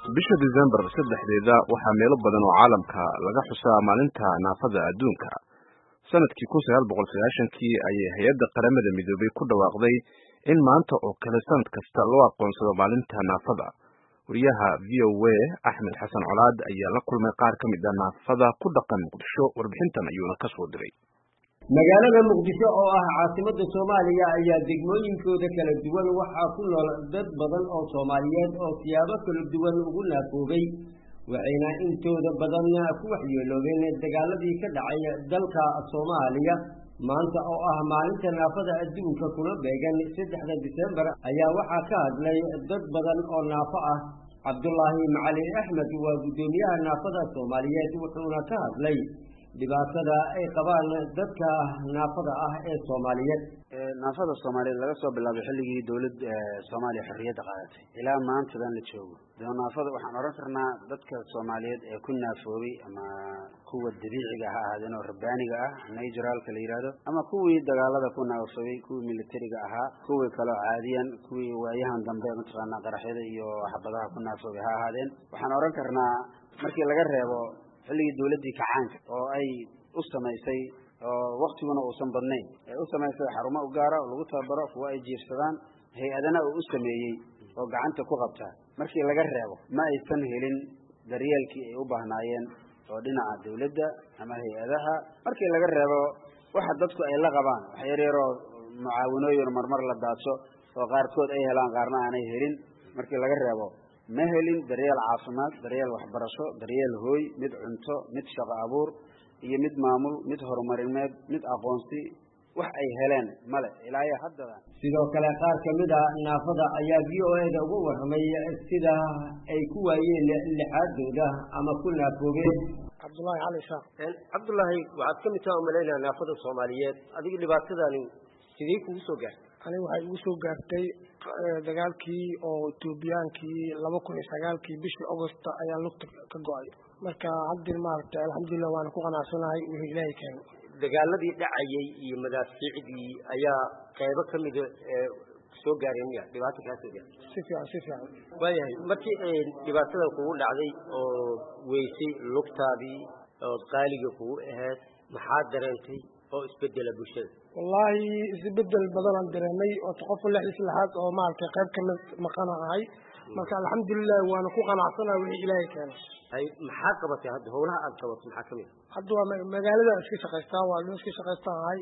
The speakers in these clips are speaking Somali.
bisha December 3 waxaa meelo badan oo caalamka laga xusaa maalinta naafada adduunka. Sanadkii 1990kii ayay hay'adda qaramada midoobay ku dhawaaqday in maanta oo kale sanad kasta loo aqoonsado maalinta naafada. Wariyaha VOA Axmed Xasan Colaad ayaa la kulmay qaar ka mid ah naafada ku dhaqan Muqdisho, warbixintan ayuuna ka soo diray. magaalada Muqdisho oo ah caasimadda Soomaaliya ayaa degmooyinkooda kala duwan waxaa ku nool dad badan oo Soomaaliyeed oo siyaabo kala duwan ugu naafoobay, waxayna intooda badan ku waxyeeloobeen dagaaladii ka dhacay dalka Soomaaliya. maanta oo ah maalinta naafada adduunka kuna beegan 3 December ayaa waxaa ka hadlay dad badan oo naafo ah. Cabdullaahi Macalin Axmed waa gudoomiyaha naafada Soomaaliyeed, wuxuuna ka hadlay dhibaatada ay qabaan dadka naafada ah ee Soomaaliyeed. naafada Soomaaliyeed laga soo bilaabo xilligii dawladda Soomaaliya xorriyadda qaadatay ilaa maantadan la joogo. naafada waxaan oran karnaa dadka Soomaaliyeed ee ku naafoobay ama kuwa dabiiciga ah ahaadeen oo rabbaaniga ah naturalka la yiraahdo, ama kuwii dagaalada ku naafoobay, kuwii militariga ahaa, kuwii kale caadiyan, kuwii waayahan dambe mataqaanaa qaraxyada iyo xabadaha ku naafoobay ha ahaadeen. waxaan oran karnaa markii laga reebo xilligii dawladdii kacaanka oo ay u samaysay oo waqtiguna uusan badnayn ee u samaysay xarumo u gaara oo lagu tababaro kuwa ay jiirsadaan, hay-adana uu u sameeyey oo gacanta ku qabta, markii laga reebo ma aysan helin daryeelkii ay u baahnaayeen oo dhinaca dawladda ama hay-adaha. markii laga reebo waxa dadku ay la qabaan wax yaryaroo mucaawinooyin marmar la daadso oo qaarkood ay helaan qaarna aanay helin, markii laga reebo ma helin daryeel caafimaad, daryeel waxbarasho, daryeel hooy, mid cunto, mid shaqo abuur iyo mid maamul, mid horumarineed, mid aqoonsi, wax ay heleen male ilaa hadda. sidoo kale qaar ka mid ah naafada ayaa VOA-da ugu warramay sida ay ku waayeen lixaadooda ama ku naafoobeen. Cabdullaahi Cali Shaaq. Cabdullaahi, waxaad ka mid tahay umaleynaa naafada Soomaaliyeed, adiga dhibaatadani sidee kugu soo gaartay? aniga waxay igu soo gaartay dagaalkii oo Etoobiyaankii 2009kii bishii August ayaa lugta ka go'ay. marka hadda maartay alxamdulillah waan ku qanacsanahay wixii Ilaahay keenay. dagaaladii dhacayay iyo madaafiicdii ayaa qaybo ka mid ah soo gaareen dhibaato ka soo gaartay. si fiican waayahay markii dhibaatada kugu dhacday oo weysay lugtaadii oo qaaliga kugu ahayd, maxaad dareentay oo isbedela bulshada? wallahi isbedel badan aan dareemay oo qof leexlahaad oo maartay qayb ka mid maqanahay. marka alxamdulillah waan ku qanacsanahay wixii Ilaahay keenay. ay maxaa qabatay hadda howlaha aad qabatay maxaa kamid? hadda waa magaalada iska shaqeystaa, waa iska shaqeystahay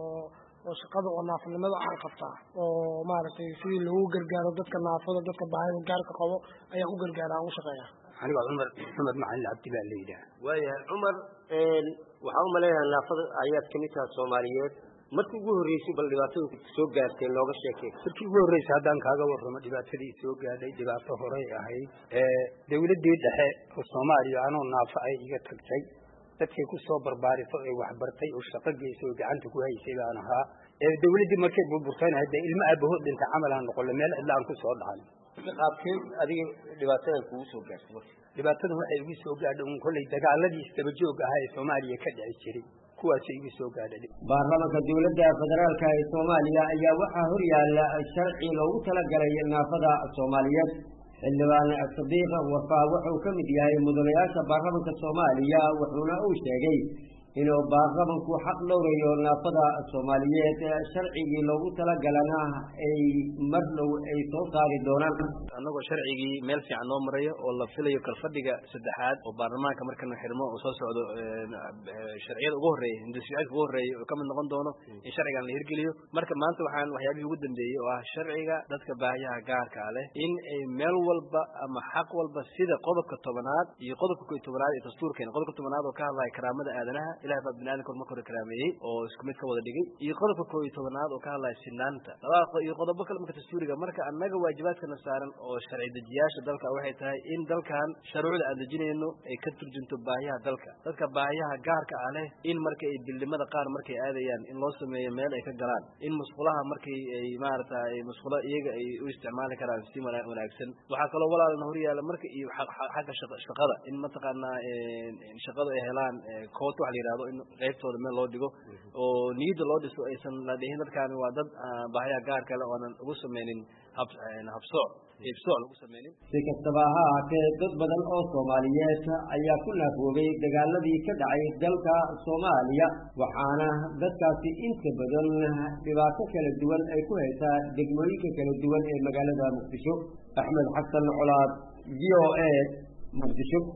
oo shaqada oo naafnimada aan qabtaa oo maartay sidii lagu gargaaro dadka naafada, dadka baahida gaarka qabo ayaa u gargaaraa u shaqeeyaa. aniga Umar Maxamed Macalin Abdi baa leeyahay. waayahay Umar, waxaa u maleeyahay naafada ayaad kamid tahay Soomaaliyeed. markii ugu horeysay bal dhibaatada soo gaartay looga sheekay. markii ugu horeysay haddaan kaaga warramo dhibaatadii soo gaadhay, dhibaato hore ahayd dawladdii dhexe oo Soomaaliya anoo naafo ay iga tagtay, dadkii ku soo barbaarisay ee wax bartay oo shaqo geysay oo gacanta ku haysay baan ahaa. dawladdii markay burburtayna hadda ilmo aabahood dhinta camal aan noqon meel cidlaan ku soo dhacay. qaabkee adiga dhibaatada kugu soo gaartay? dhibaatada waxay igu soo gaadhay kolley dagaaladii isdaba joog ahaa ee Soomaaliya ka dhici jiray, kuwaas igu soo gaadhay. baarlamaanka dawladda federaalka ee Soomaaliya ayaa waxaa hor yaalla sharci loogu talagalay naafada Soomaaliyeed. xildhibaan Sadiiq Wafa wuxuu ka mid yahay mudanayaasha baarlamaanka Soomaaliya, wuxuuna uu sheegay inuu baarlamaanku xaq dhowrayo naafada Soomaaliyeed. sharcigii loogu talagalana ay marlow ay soo saari doonaan. annagoo sharcigii meel fiican noo marayo oo la filayo kalfadhiga saddexaad oo baarlamaanka markana xirmo oo soo socdo sharciyada ugu horeeyay hindisiyada ugu horeeyay oo kamid noqon doono in sharcigan la hirgeliyo. marka maanta waxaan waxyaabihii ugu dambeeyay oo ah sharciga dadka baahiyaha gaarka leh in ay meel walba ama xaq walba sida qodobka 10aad iyo qodobka 11aad ee dastuurkeena, qodobka 10aad oo ka hadlaya karaamada aadanaha, Ilaahay baa bini'aadamka ma kor karaameeyay oo isku mid ka wada dhigay, iyo qodobka 11aad oo ka hadlaya sinaanta, labada iyo qodobo kale marka dastuuriga. marka annaga waajibaadkana saaran oo sharci dejiyaasha dalka waxay tahay in dalkan sharciga aan dejinayno ay ka turjunto baahiyaha dalka, dadka baahiyaha gaarka ah leh in marka ay billimada qaar markay aadayaan in loo sameeyo meel ay ka galaan, in musqulaha markay ay maartay musqula iyaga ay u isticmaali karaan si wanaagsan. waxaa kaloo walaalna hor yaala marka iyo xagga shaqada in mataqaanaa shaqada ay helaan koot wax la yiraahdo in qaybtooda meel loo dhigo oo niyada loo dhiso aysan la dhihin dadkaan waa dad baahiyaha gaarka leh oo aan ugu sameynin habsooc. heebsooc lagu sameynin. Si kastaba ha ahaatee dad badan oo Soomaaliyeed ayaa ku naafoobay dagaaladii ka dhacay dalka Soomaaliya waxaana dadkaasi inta badan dhibaato kala duwan ay ku haysaa degmooyinka kala duwan ee magaalada Muqdisho. Axmed Xasan Colaad, VOA, Muqdisho.